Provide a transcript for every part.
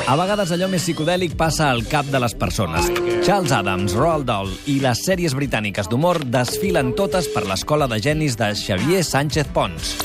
A vegades allò més psicodèlic passa al cap de les persones. Charles Addams, Roald Dahl i les sèries britàniques d'humor desfilen totes per l'escola de genis de Xavier Sánchez Pons.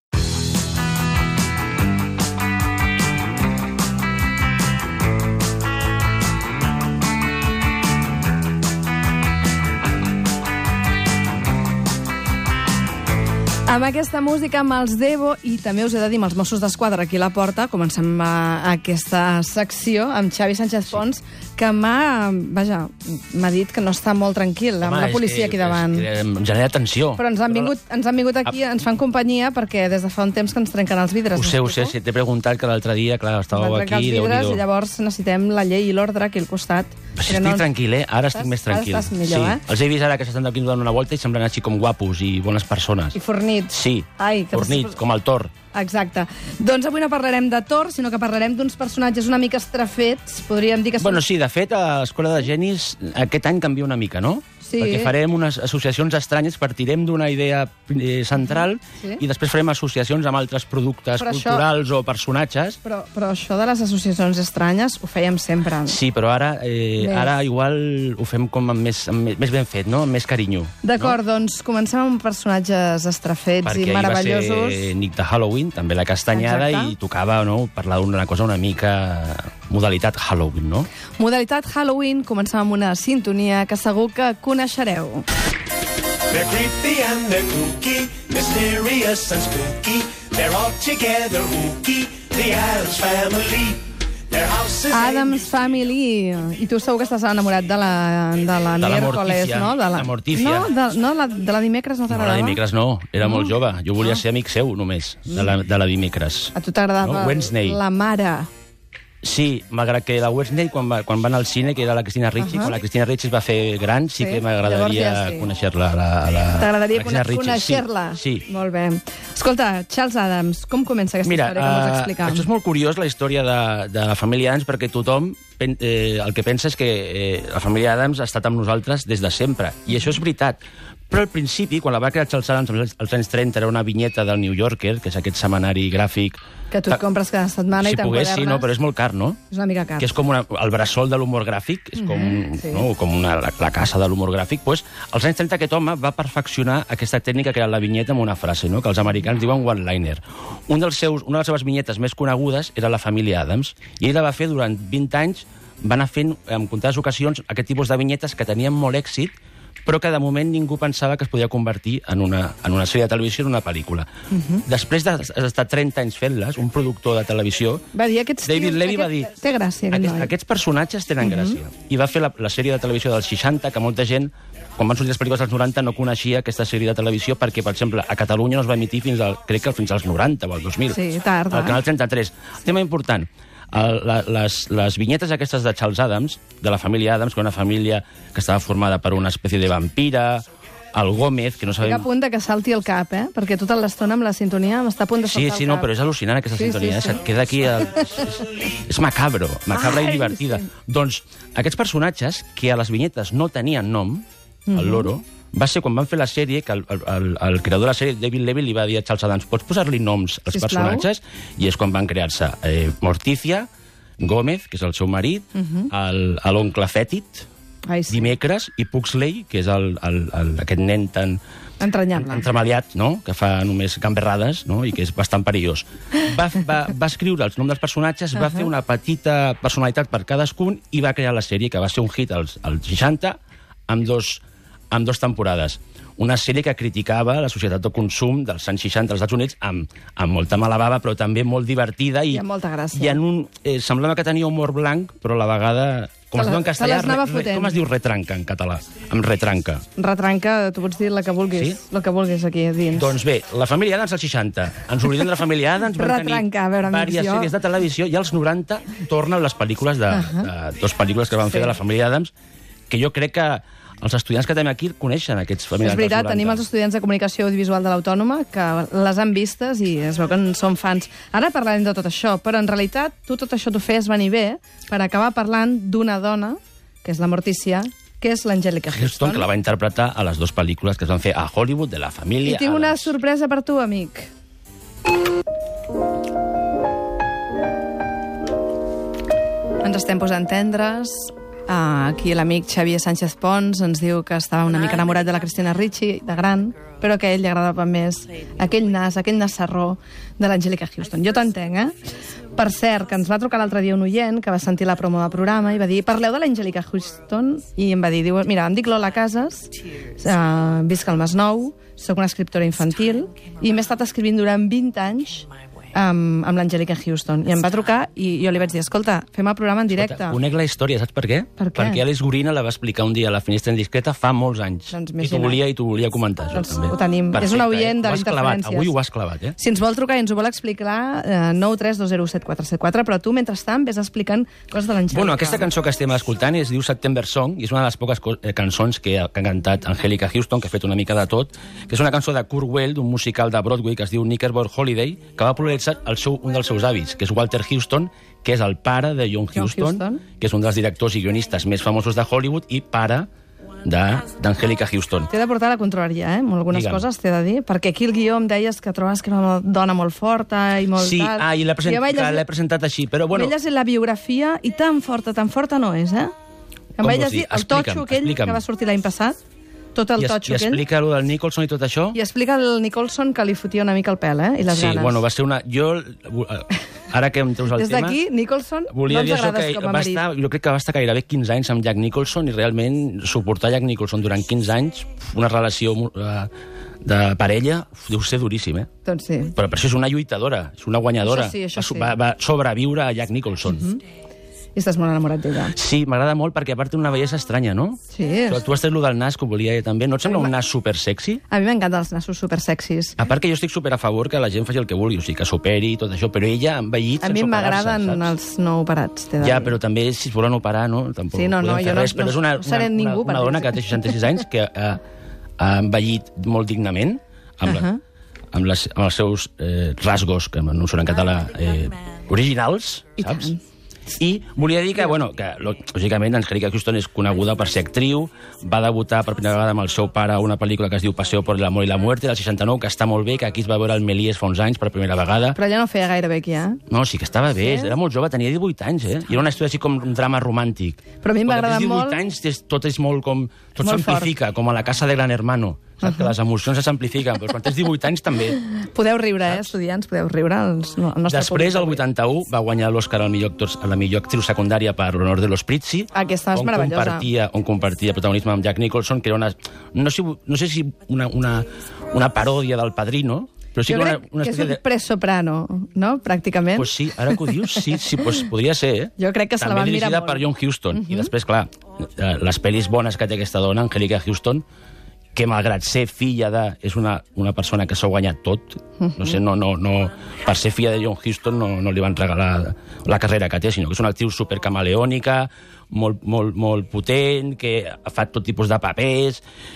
Amb aquesta música, amb els Devo, i també us he de dir, amb els Mossos d'Esquadra aquí a la porta, comencem aquesta secció amb Xavi Sánchez Pons, que m'ha dit que no està molt tranquil amb la policia aquí davant. Em genera tensió. Però ens han vingut aquí, ens fan companyia, perquè des de fa un temps que ens trenquen els vidres. Ho sé, si t'he preguntat que l'altre dia, clar, estàveu aquí, Déu-n'hi-do. I llavors necessitem la llei i l'ordre aquí al costat. Si estic tranquil, Ara estic més tranquil. Ara estàs millor, Els he vist ara que s'estan aquí donant una volta i semblen així com guapos i bones persones. I fornits. Sí, fornits, com el Thor. Exacte. Doncs avui no parlarem de Thor, sinó que parlarem d'uns personatges una mica estrafets, podríem dir que són... Bueno, sí, de fet, a l'Escola de Genis aquest any canvia una mica, no? Sí. Perquè farem unes associacions estranyes, partirem d'una idea central i després farem associacions amb altres productes culturals o personatges. Però això de les associacions estranyes ho fèiem sempre. Sí, però ara igual ho fem com amb més ben fet, no? Amb més carinyo. D'acord, doncs comencem amb personatges estrafets i meravellosos. Perquè ahir va ser nit de Halloween, també la castanyada, i tocava parlar d'una cosa una mica modalitat Halloween, no? Modalitat Halloween, comencem amb una sintonia que segur que coneixereu. They're creepy and they're kooky, mysterious and spooky. They're all together ooky, the Addams Family. Addams Family. I tu segur que estàs enamorat de la miércoles, no? De la Mortícia. No, de la dimecres no t'agradava? No, la dimecres no, era molt jove. Jo volia ser amic seu, només, de la dimecres. A tu t'agradava la mare. Sí, malgrat que la Wednesday, quan va anar al cine, que era la Cristina Ricci, quan la Cristina Ricci es va fer gran, sí que m'agradaria conèixer-la. T'agradaria conèixer-la? Sí. Molt bé. Escolta, Charles Addams, com comença aquesta història que vols explicar? Això és molt curiós, la història de la família Addams, perquè tothom el que pensa és que la família Addams ha estat amb nosaltres des de sempre. I això és veritat. Però al principi, quan la va crear Charles Addams als anys 30, era una vinyeta del New Yorker, que és aquest setmanari gràfic... Que tu et compres cada setmana i t'enquadernes. Si pogués, sí, no, però és molt car, no? És una mica car. Que és com el bressol de l'humor gràfic, és com la casa de l'humor gràfic. Doncs, als anys 30 aquest home va perfeccionar aquesta tècnica que era la vinyeta amb una frase, no? Que els americans diuen one-liner. Una de les seves vinyetes més conegudes era la família Addams, i ell la va fer durant 20 anys, va anar fent en comptades ocasions aquest tipus de vinyetes que tenien molt èxit, però que de moment ningú pensava que es podia convertir en una sèrie de televisió, en una pel·lícula. Després d'estar 30 anys fent-les, un productor de televisió, David Levy va dir, té gràcia, aquests personatges tenen gràcia. I va fer la sèrie de televisió dels 60, que molta gent, quan van sortir les pel·lícules dels 90, no coneixia aquesta sèrie de televisió perquè, per exemple, a Catalunya no es va emitir fins als 90 o al 2000. Sí, tard. Al Canal 33. Tema important. Les vinyetes aquestes de Charles Addams, de la família Addams, que era una família que estava formada per una espècie de vampira, el Gómez, que no sabem... Estic a punt que salti el cap, perquè tota l'estona amb la sintonia m'està a punt de saltar el cap. Sí, no, però és al·lucinant aquesta sintonia, se't queda aquí... És macabra i divertida. Doncs aquests personatges, que a les vinyetes no tenien nom, el loro, va ser quan van fer la sèrie que el creador de la sèrie, David Levy, li va dir a Charles Addams, pots posar-li noms als personatges? I és quan van crear-se Mortícia, Gómez, que és el seu marit, l'oncle Fètit, Dimecres, i Pugsley, que és aquest nen tan entremaliat, no? Que fa només gamberrades, no? I que és bastant perillós. Va escriure els noms dels personatges, va fer una petita personalitat per cadascun i va crear la sèrie, que va ser un hit als 60, amb dos temporades. Una sèrie que criticava la societat de consum dels anys 60 als Estats Units amb molta mala bava, però també molt divertida. I amb molta gràcia. Semblava que tenia humor blanc, però a la vegada... Com es diu en castellà? Com es diu retranca en català? Amb retranca. Retranca, tu pots dir la que vulguis. Sí? La que vulguis aquí a dins. Doncs bé, la família Addams als 60. Ens oblidem de la família Addams. Retranca, a veure, diverses sèries de televisió, i als 90 tornen les pel·lícules dos pel·lícules que van fer de la família Addams, que jo crec que els estudiants que tenim aquí coneixen aquests familiars. És veritat, tenim els estudiants de comunicació audiovisual de l'Autònoma que les han vistes i es veu que en són fans. Ara parlarem de tot això, però en realitat tu tot això t'ho feies venir bé per acabar parlant d'una dona, que és la Mortícia, que és l'Angelica Houston, que la va interpretar a les dues pel·lícules que es van fer a Hollywood de la família Addams. I tinc una sorpresa per tu, amic. s'estem posant tendres. Aquí l'amic Xavier Sánchez Pons ens diu que estava una mica enamorat de la Cristina Ricci, de gran, però que a ell li agradava més aquell nasarró de l'Angélica Houston. Jo t'entenc, Per cert, que ens va trucar l'altre dia un oient que va sentir la promo del programa i va dir, parleu de l'Angélica Houston? I em va dir, mira, em dic Lola Casas, visc al Masnou, soc una escriptora infantil i m'he estat escrivint durant 20 anys amb l'Angélica Houston. I em va trucar i jo li vaig dir, escolta, fem el programa en directe. Escolta, conec la història, saps per què? Per què? Perquè Àlex Gorina la va explicar un dia a la Finestra Indiscreta fa molts anys. Doncs I t'ho volia comentar, doncs també. Ho tenim. Perfecte, és un oient de l'interferències. Avui ho has clavat, Si ens vol trucar i ens ho vol explicar, 932017474, però tu, mentrestant, ves explicant coses de l'Angélica. Bueno, aquesta cançó que estem escoltant es diu September Song i és una de les poques cançons que ha cantat Angélica Houston, que ha fet una mica de tot, que és una cançó de Kurt Weill, d'un musical de Broadway que es diu Knickerbocker Holiday, que va popularitzar un dels seus avis, que és Walter Houston, que és el pare de John Huston, que és un dels directors i guionistes més famosos de Hollywood i pare d'Angélica Houston. T'he de portar la contrària, algunes coses t'he de dir, perquè aquí el guió em deies que trobes que era una dona molt forta i molt sí, tal. I l'he presentat així, però bueno... M'he llegit la biografia i tan forta no és, Em vaig llegir el totxo aquell que va sortir l'any passat, tot el totxo aquell. I explica allò del Nicholson i tot això? I explica el Nicholson que li fotia una mica el pèl, i les ganes. Sí, bueno, va ser una... Ara que em treus el tema... Des d'aquí, Nicholson, no ens agrades com a marit. Jo crec que va estar gairebé 15 anys amb Jack Nicholson i realment suportar Jack Nicholson durant 15 anys, una relació de parella, deu ser duríssim, Doncs sí. Però per això és una lluitadora, és una guanyadora. Això sí. Va sobreviure a Jack Nicholson. I estàs molt enamorat d'ella. Sí, m'agrada molt perquè a part té una bellesa estranya, no? Sí. Tu has tret lo del nas, que ho volia també. No et sembla un nas supersexy? A mi m'encanten els nassos supersexis. A part que jo estic super a favor que la gent faci el que vulgui, o sigui, que superi i tot això, però ella ha envellit sense operar-se, saps? A mi m'agraden els no operats, t'he de dir. Ja, però també si es volen operar, no? Tampoc sí, no, jo res, però és una dona que té 66 anys que ha envellit molt dignament amb els seus rasgos, que no són en català, originals, saps? I volia dir que, lògicament, Angélica Houston és coneguda per ser actriu, va debutar per primera vegada amb el seu pare a una pel·lícula que es diu Paseo por el amor y la muerte, del 69, que està molt bé, que aquí es va veure al Méliès fa uns anys per primera vegada. Però ella no feia gaire bé aquí, No, sí que estava bé, era molt jove, tenia 18 anys, I era una història així com un drama romàntic. Però a mi m'agrada molt... Quan tens 18 anys, tot és molt com... Tot s'amplifica, com a la casa de Gran Hermano. Saps que les emocions s'amplifiquen, però quan tens 18 anys també... Podeu riure, estudiants, podeu riure. Després, el 81, va guanyar l'Oscar a la millor actriu secundària per l'Honor de los Prizzi. Aquesta és meravellosa. On compartia protagonisme amb Jack Nicholson, que era una... No sé si una paròdia del Padrino, però sí que una és un pre-soprano, no?, pràcticament. Pues sí, ara que ho dius, sí, pues podria ser, Jo crec que se la van mirar molt. També dirigida per John Huston. I després, clar, les pel·lis bones que té aquesta dona, Angélica Houston, que malgrat ser filla de... És una persona que s'ha guanyat tot. No sé, per ser filla de John Huston no li van regalar la carrera que té, sinó que és una actriu supercamaleònica, molt potent, que fa tot tipus de papers.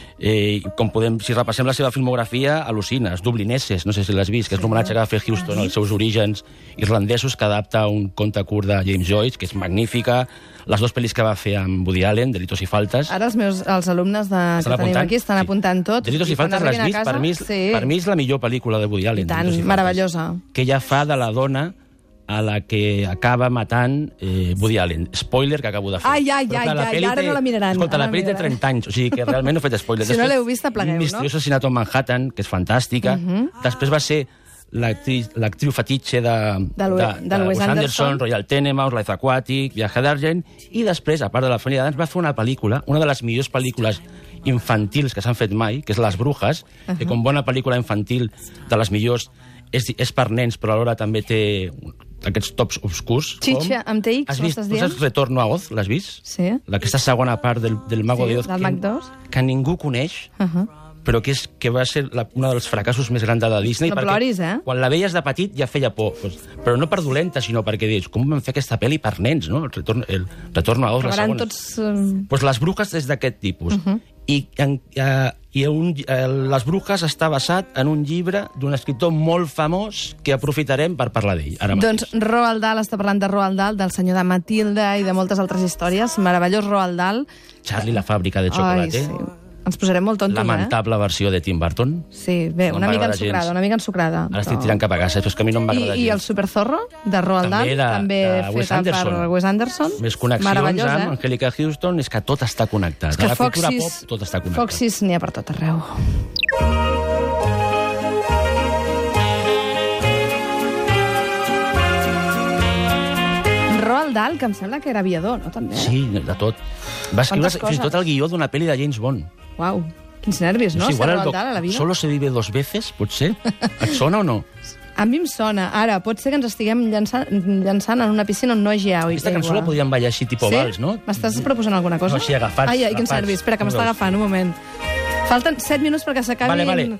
Si repassem la seva filmografia, al·lucines, Dublineses, no sé si l'has vist, que és l'homenatge que va fer Houston als seus orígens irlandesos, que adapta un conte curt de James Joyce, que és magnífica. Les dues pel·lis que va fer amb Woody Allen, Delitos i Faltes. Ara els alumnes que tenim aquí estan apuntant tot. Delitos i Faltes l'has vist? Per mi és la millor pel·lícula de Woody Allen. I tant, meravellosa. Que ella fa de la dona a la que acaba matant Woody Allen. Spoiler que acabo de fer. Ai, ara no la miraran. Escolta, la pel·li té 30 anys, o sigui que realment no he fet spoiler. Si no l'heu vist, aplegueu, no? Misteriós assassinat en Manhattan, que és fantàstica. Després va ser l'actriu fetitxe de Wes Anderson, Royal Tenenbaums, Life Aquatic, Viaje d'Argent, i després, a part de la família Adams, va fer una pel·lícula, una de les millors pel·lícules infantils que s'han fet mai, que és Les Brujas, que com bona pel·lícula infantil de les millors és per nens, però alhora també té aquests tops obscurs. Chicha, amb TX, has vist? Has Retorno a Oz, l'has vist? Sí. Aquesta segona part del Mago de Oz, del Mag 2, que ningú coneix, però que va ser un dels fracassos més grans de Disney. No ploris, Quan la veies de petit ja feia por. Però no per dolenta, sinó perquè dius, com van fer aquesta pel·li per nens, no? El Retorno a Oz, la segona. Doncs Les Brujes és d'aquest tipus. I Les Brujes està basat en un llibre d'un escriptor molt famós que aprofitarem per parlar d'ell. Doncs Roald Dahl està parlant de Roald Dahl, del senyor de Matilda i de moltes altres històries. Meravellós Roald Dahl. Charlie, la fàbrica de xocolate. ens posarem molt tontos, Lamentable versió de Tim Burton. Sí, bé, No una mica m'agrada gens. ensucrada. Ara estic tirant cap a casa, però és que a mi no em va agradar I el gens. Superzorro, de Roald Dahl, també de Wes feta per Anderson. Wes Anderson. Més connexions Meravellós, amb Angelica Houston, és que tot està connectat. És que A la cultura Foxys, pop tot està connectat. Foxys n'hi ha per tot arreu. Roald Dahl, que em sembla que era aviador, no? També. Sí, de tot. Va escriure Quantes fins i tot coses. el guió d'una pel·li de James Bond. Uau, quins nervis, no? Sí, igual Ser el Roald Dahl a la vida. Solo se vive dos veces, potser? Et sona o no? A mi em sona. Ara, pot ser que ens estiguem llançant en una piscina on no hi hagi aigua. Aquesta cançó la podíem ballar així, tipus vals, no? M'estàs proposant alguna cosa? No, així, agafats, Ai, quins agafats. nervis. Espera, que m'està Veus? agafant, un moment. Falten 7 minuts perquè s'acabi Vale.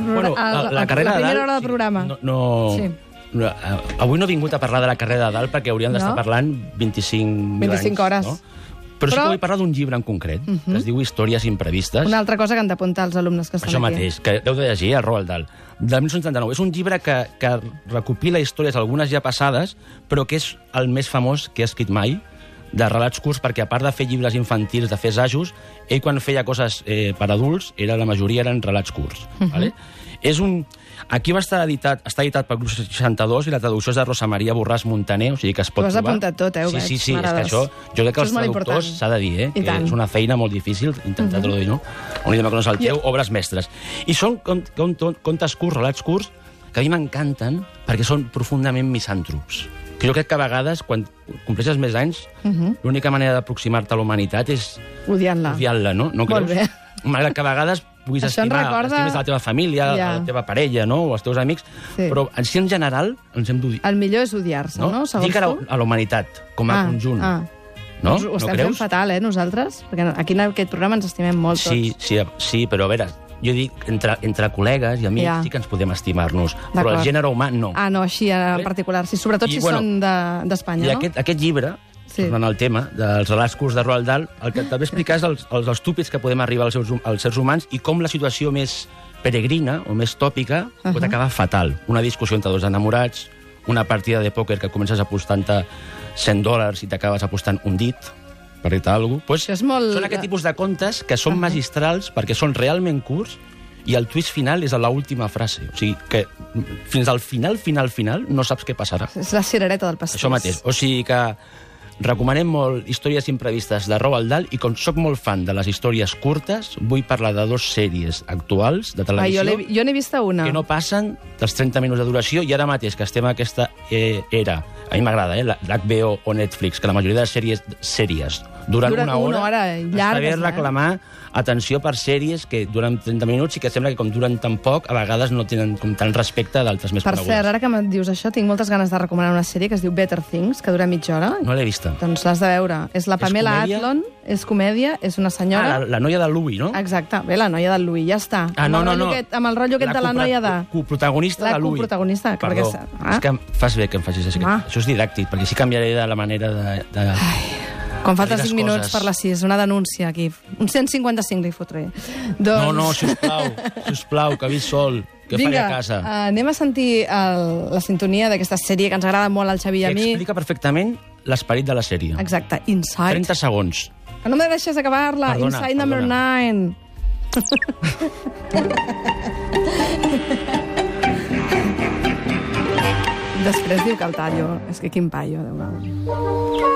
La carrera la primera de hora del programa. Sí. Avui no he vingut a parlar de la carrera de Dalt perquè hauríem d'estar No? parlant 25 25 hores. No? Però sí que vull parlar d'un llibre en concret, que es diu Històries imprevistes. Una altra cosa que han d'apuntar els alumnes que estan Això aquí. mateix, que heu de llegir, el Roald Dahl, de 1939. És un llibre que recopila històries, algunes ja passades, però que és el més famós que ha escrit mai, de relats curts, perquè a part de fer llibres infantils, de fer assajos, ell quan feia coses per adults, la majoria eren relats curts. Vale? És un... Aquí està editat per Grup 62 i la traducció és de Rosa Maria Borràs Montaner, o sigui que es pot Ho has trobar. apuntat tot, ho veig. Sí, és que Mare això... Jo crec que Això els és molt traductors important. s'ha de dir, I que tant. és una feina molt difícil intentar traduir, no? Un idioma que no és el teu, obres mestres. I són contes curts, relats curts, que a mi m'encanten perquè són profundament misàntrops. Que jo crec que a vegades, quan compleixes més anys, l'única manera d'aproximar-te a la humanitat és Odiant-la. odiant-la, no? No Molt creus? bé. Malgrat que a vegades puguis Això em recorda- estimes a la teva família, Ja. a la teva parella, no? O als teus amics, Sí. però en general ens hem d'odiar. El millor és odiar-se, no? Segons Dic a tu? la humanitat, com a conjunt. No? Doncs ho No estem fent creus? fatal, nosaltres? Perquè aquí en aquest programa ens estimem molt tots. Sí, però a veure, jo dic, entre col·legues i amics Ja. sí que ens podem estimar-nos, però D'acord. el gènere humà no. Ah, no, així en particular. Sí, sobretot I, si bueno, són d'Espanya, I no? aquest llibre, Sí. tornant al tema dels relats curts de Roald Dahl, el que també explica és els estúpids que podem arribar als éssers humans i com la situació més peregrina o més tòpica pot acabar fatal. Una discussió entre dos enamorats, una partida de pòquer que comences apostant-te $100 i t'acabes apostant un dit, per dir-te alguna cosa. Pues, Això és molt- Són aquest tipus de contes que són magistrals perquè són realment curts i el twist final és a l'última frase. O sigui, que fins al final no saps què passarà. És la cirereta del pastís. Això mateix. O sigui que recomanem molt Històries imprevistes de Roald Dahl i com sóc molt fan de les històries curtes, vull parlar de 2 sèries actuals de Ah, televisió jo n'he vista una. que no passen dels 30 minuts de duració i ara mateix que estem en aquesta era, a mi m'agrada, l'HBO o Netflix, que la majoria de sèries duren una hora, està bé reclamar atenció per sèries que duren 30 minuts i que sembla que com duren tan poc, a vegades no tenen com tant respecte d'altres més Per conegudes. cert, ara que em dius això, tinc moltes ganes de recomanar una sèrie que es diu Better Things, que dura mitja hora. No l'he vista. Doncs l'has de veure. És la Pamela comèdia? Adlon, és comèdia, és una senyora... La noia de Louis, no? Exacte, bé, la noia del Louis, ja està. Ah, no. Amb el rotllo aquest de la noia de... coprotagonista La de Louis. coprotagonista, que Perdó, perquè... és que fas bé que em facis això. Ah. Això és didàctic, perquè així canviaré de la manera de... Quan falten Aquelles 5 minuts coses. per les 6, una denúncia aquí. Un 155 li fotré. Doncs... No, sisplau, que visc sol, que faré a casa. Anem a sentir la sintonia d'aquesta sèrie que ens agrada molt al Xavi i a Que mi. explica perfectament l'esperit de la sèrie. Exacte, Inside. 30 segons. Que no me deixes acabar-la. Perdona, Inside number 9. Després diu que el tallo. És que quin paio, Déu meu.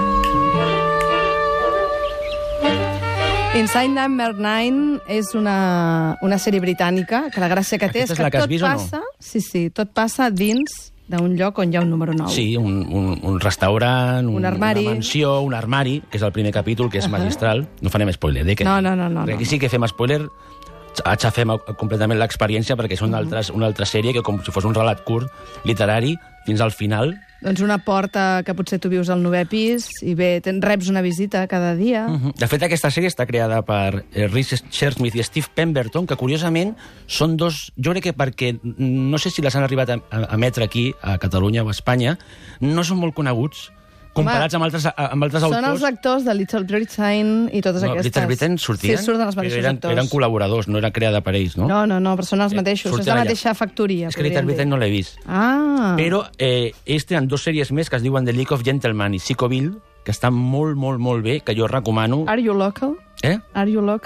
Inside Number 9 és una sèrie britànica que la gràcia que té Aquesta és és la que que has tot vist o no? passa... Sí, tot passa dins d'un lloc on hi ha un número 9. Sí, un restaurant, Un armari. una mansió, un armari, que és el primer capítol, que és magistral. No farem spoiler, que No. perquè aquí sí que fem spoiler, aixafem completament l'experiència perquè és una altra sèrie que com si fos un relat curt, literari, fins al final. Doncs una porta que potser tu vius al 9è pis i bé, reps una visita cada dia. De fet, aquesta sèrie està creada per Rhys Shersmith i Steve Pemberton, que curiosament són dos... Jo crec que perquè, no sé si les han arribat a emetre aquí, a Catalunya o a Espanya, no són molt coneguts, comparats amb altres Són autors. els actors de Little Britain i totes aquestes. Little Britain sortien? Sí, surten els mateixos actors. Eren col·laboradors, no era creada per ells, no? No, però són els mateixos. És surten la allà. mateixa factoria. És que Little Britain no l'he vist. Ah. Però ells tenen 2 sèries més que es diuen The League of Gentlemen i Psychoville, que estan molt bé, que jo recomano. Are you local? Eh? Are you local?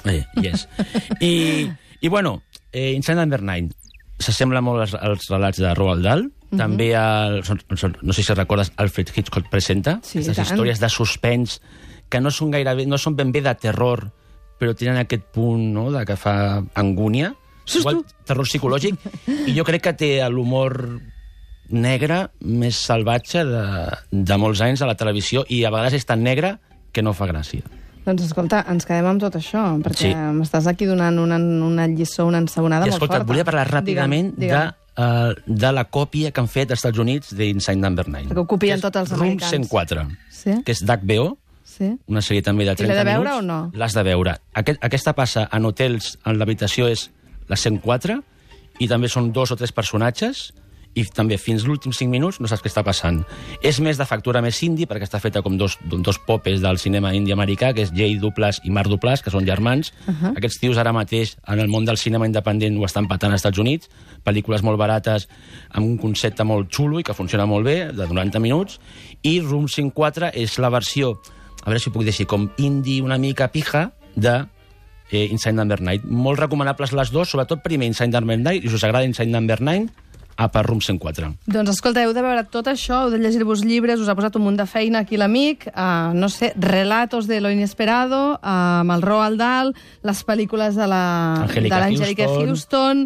Yes. I bueno, Inside Number 9 s'assembla molt als relats de Roald Dahl. També, no sé si recordes, Alfred Hitchcock presenta aquestes històries de suspens que no són ben bé de terror, però tenen aquest punt, no?, de que fa angúnia. Igual, terror psicològic. I jo crec que té l'humor negre més salvatge de molts anys a la televisió, i a vegades és tan negre que no fa gràcia. Doncs escolta, ens quedem amb tot això, perquè m'estàs aquí donant una lliçó, una ensabonada molt forta. Escolta, volia parlar ràpidament de la còpia que han fet als Estats Units d'Inside Number 9. Que ho copien tots els americans. Room 104, que és d'HBO, una sèrie també de 30 minuts. I l'he de veure o no? L'has de veure. Aquesta passa en hotels, en l'habitació és la 104, i també són 2 o 3 personatges, i també fins l'últim 5 minuts no saps què està passant. És més de factura més indie, perquè està feta com dos popes del cinema indi americà, que és Jay Duplass i Mark Duplass, que són germans. Aquests tios ara mateix, en el món del cinema independent, ho estan patant als Estats Units, pel·lícules molt barates, amb un concepte molt xulo i que funciona molt bé, de 90 minuts, i Room 104 és la versió, a veure si ho puc dir així, com indie una mica pija, de Inside Number 9. Molt recomanables les dues, sobretot primer Inside Number 9, i si us agrada Inside Number 9, per Room 104. Doncs escolta, heu de veure tot això, heu de llegir-vos llibres, us ha posat un munt de feina aquí l'amic, no sé, Relatos de lo Inesperado, amb el Roald Dahl, les pel·lícules de l'Angelica Houston...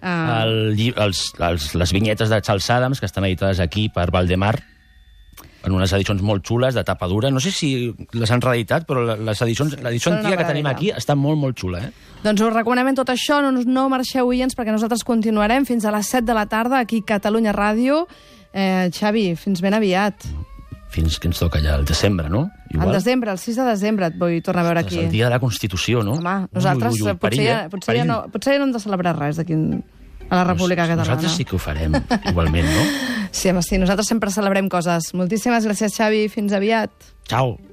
Les vinyetes de Charles Adams, que estan editades aquí per Valdemar, en unes edicions molt xules, de tapa dura. No sé si les han reeditat, però l'edició antiga que tenim aquí està molt, molt xula. Doncs us recomanem tot això, no marxeu, oients, perquè nosaltres continuarem fins a les 7 de la tarda, aquí a Catalunya Ràdio. Xavi, fins ben aviat. Fins que ens toca ja el desembre, no? El desembre, el 6 de desembre et vull tornar a veure aquí. És el dia de la Constitució, no? Home, nosaltres potser ja no hem de celebrar res d'aquí a la República Catalana. Nosaltres sí que ho farem, igualment, no? Sí, nosaltres sempre celebrem coses. Moltíssimes gràcies, Xavi. Fins aviat. Ciao.